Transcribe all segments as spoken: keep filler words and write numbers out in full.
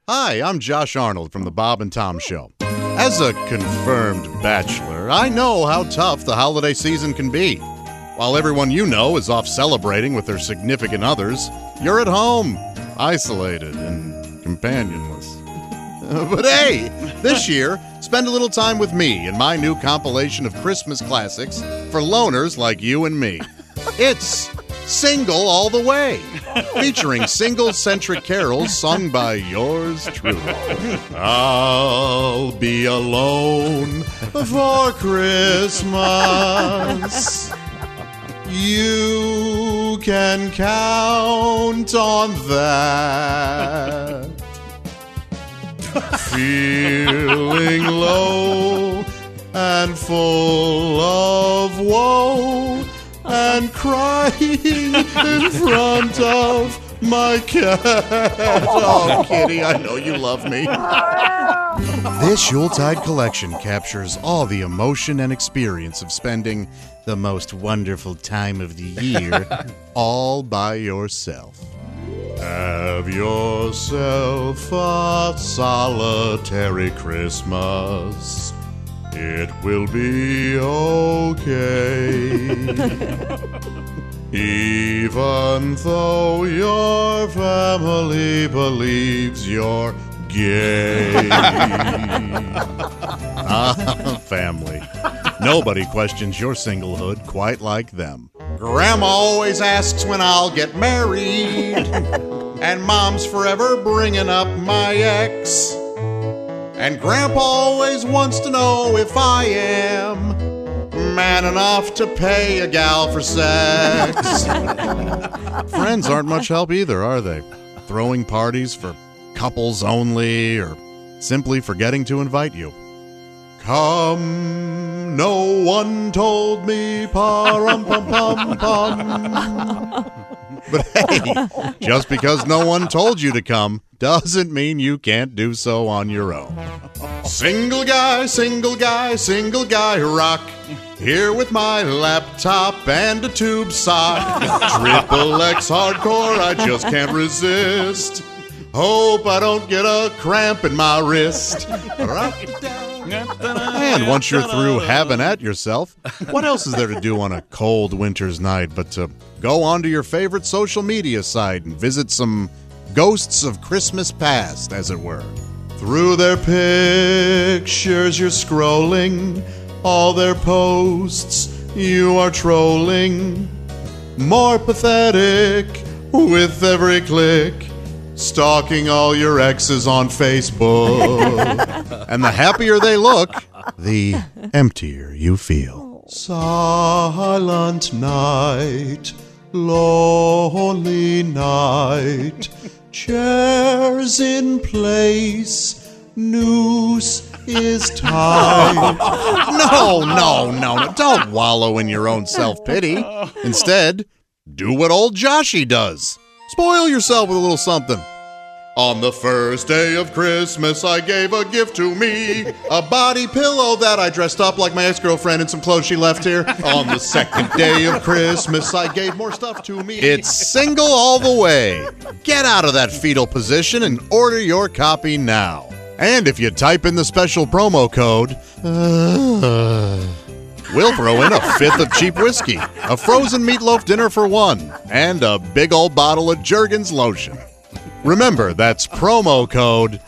Hi, I'm Josh Arnold from the Bob and Tom Show. As a confirmed bachelor, I know how tough the holiday season can be. While everyone you know is off celebrating with their significant others, you're at home, isolated and companionless. But hey, this year, spend a little time with me in my new compilation of Christmas classics for loners like you and me. It's Single All the Way, featuring single-centric carols sung by yours truly. I'll be alone for Christmas. You can count on that. Feeling low and full of woe and crying in front of my cat. Oh, Kitty, I know you love me. This Yuletide collection captures all the emotion and experience of spending the most wonderful time of the year all by yourself. Have yourself a solitary Christmas. It will be okay. Even though your family believes you're gay. Ah, family. Nobody questions your singlehood quite like them. Grandma always asks when I'll get married. And Mom's forever bringing up my ex. And Grandpa always wants to know if I am man enough to pay a gal for sex. Friends aren't much help either, are they? Throwing parties for couples only or simply forgetting to invite you. Come, no one told me, pa-rum-pum-pum-pum. But hey, just because no one told you to come doesn't mean you can't do so on your own. Single guy, single guy, single guy rock. Here with my laptop and a tube sock. Triple X hardcore, I just can't resist. Hope I don't get a cramp in my wrist. And once you're through having at yourself, what else is there to do on a cold winter's night but to go onto your favorite social media site and visit some ghosts of Christmas past, as it were? Through their pictures you're scrolling, all their posts you are trolling. More pathetic with every click, stalking all your exes on Facebook. And the happier they look, the emptier you feel. Silent night, lonely night, chairs in place, noose is tied. No, no, no, no, don't wallow in your own self-pity. Instead, do what old Joshy does. Spoil yourself with a little something. On the first day of Christmas, I gave a gift to me, a body pillow that I dressed up like my ex-girlfriend in some clothes she left here. On the second day of Christmas, I gave more stuff to me. It's Single All the Way. Get out of that fetal position and order your copy now. And if you type in the special promo code, uh, we'll throw in a fifth of cheap whiskey, a frozen meatloaf dinner for one, and a big old bottle of Jergens lotion. Remember, that's promo code.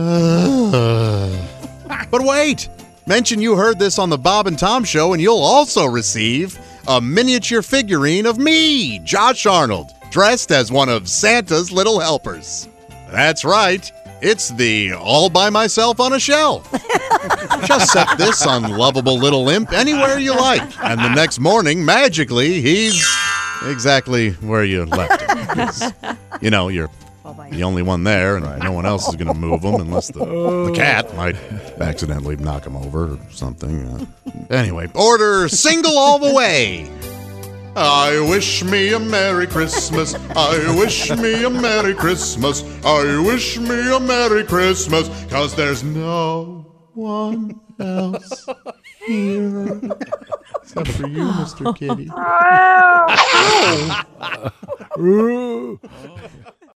Uh, but wait! Mention you heard this on the Bob and Tom Show, and you'll also receive a miniature figurine of me, Josh Arnold, dressed as one of Santa's little helpers. That's right. It's the all by myself on a shelf. Just set this unlovable little imp anywhere you like, and the next morning, magically, he's exactly where you left him. 'Cause, you know, you're the only one there, and no one else is going to move him unless the, the cat might accidentally knock him over or something. Uh, anyway, order Single All the Way. I wish me a Merry Christmas. I wish me a Merry Christmas. I wish me a Merry Christmas, 'cause there's no one else here except for you, Mister Kitty.